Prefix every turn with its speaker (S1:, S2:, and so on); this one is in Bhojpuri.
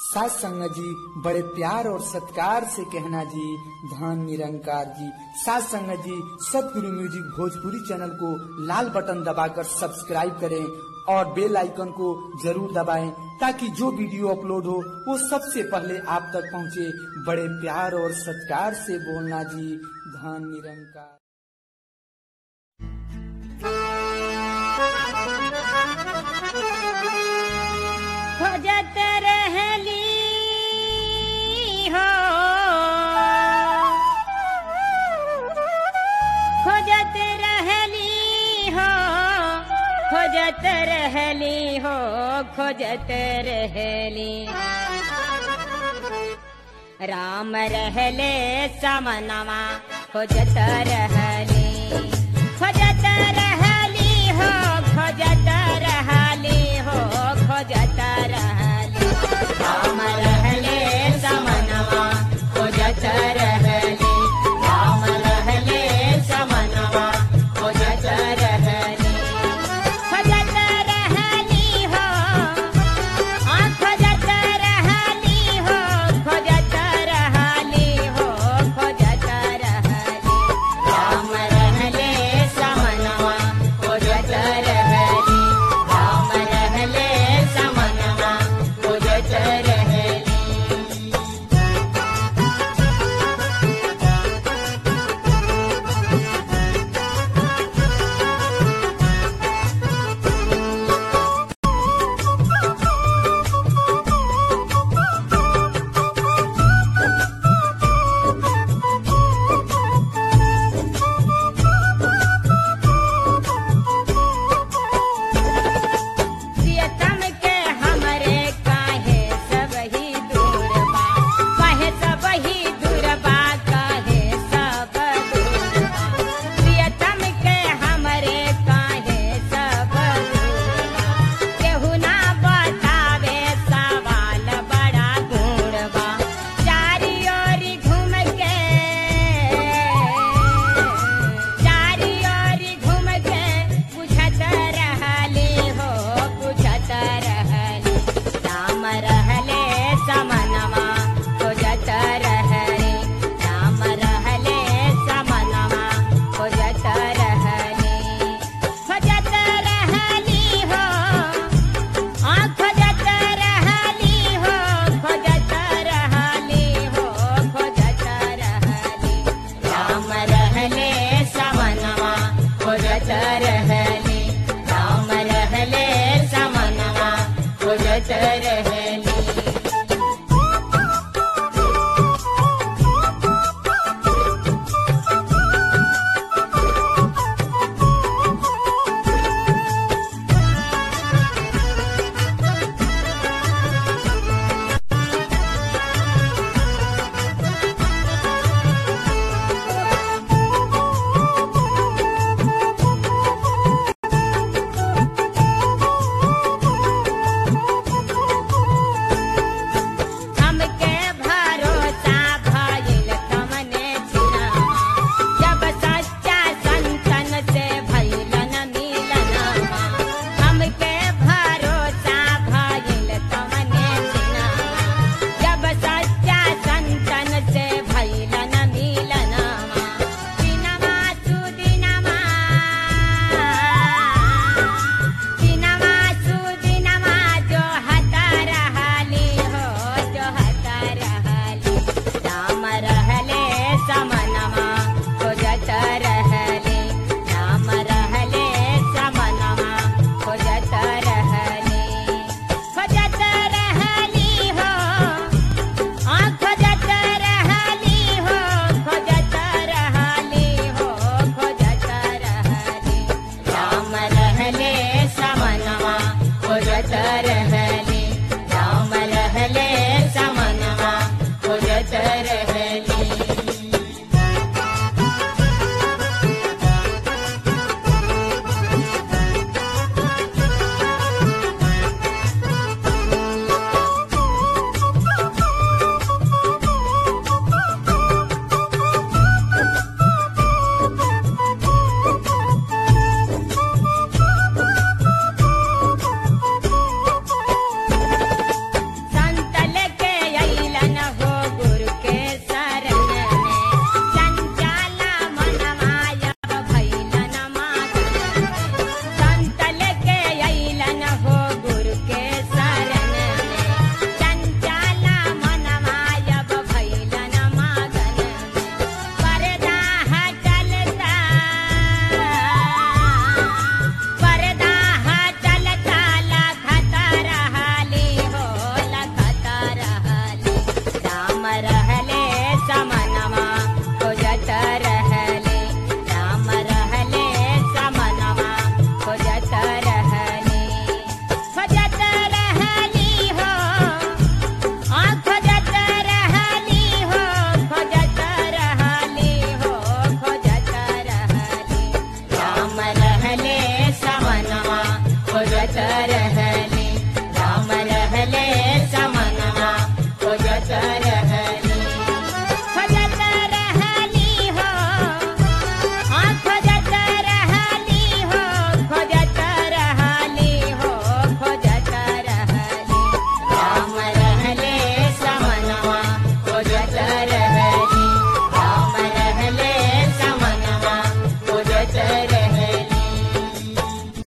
S1: सास संगत जी बड़े प्यार और सत्कार से कहना जी धन निरंकार जी। सास संगत जी सतगुरु म्यूजिक भोजपुरी चैनल को लाल बटन दबाकर सब्सक्राइब करें और बेल आइकन को जरूर दबाएं ताकि जो वीडियो अपलोड हो वो सबसे पहले आप तक पहुंचे। बड़े प्यार और सत्कार से बोलना जी धन निरंकार।
S2: खोजत रहली हो, खोजत रहली हो, खोजत रहली हो, खोजत रहली। राम रहले समनवा खोजत रहली, खोजत रहली हो, खोजत रहली हो, खोजत रहली।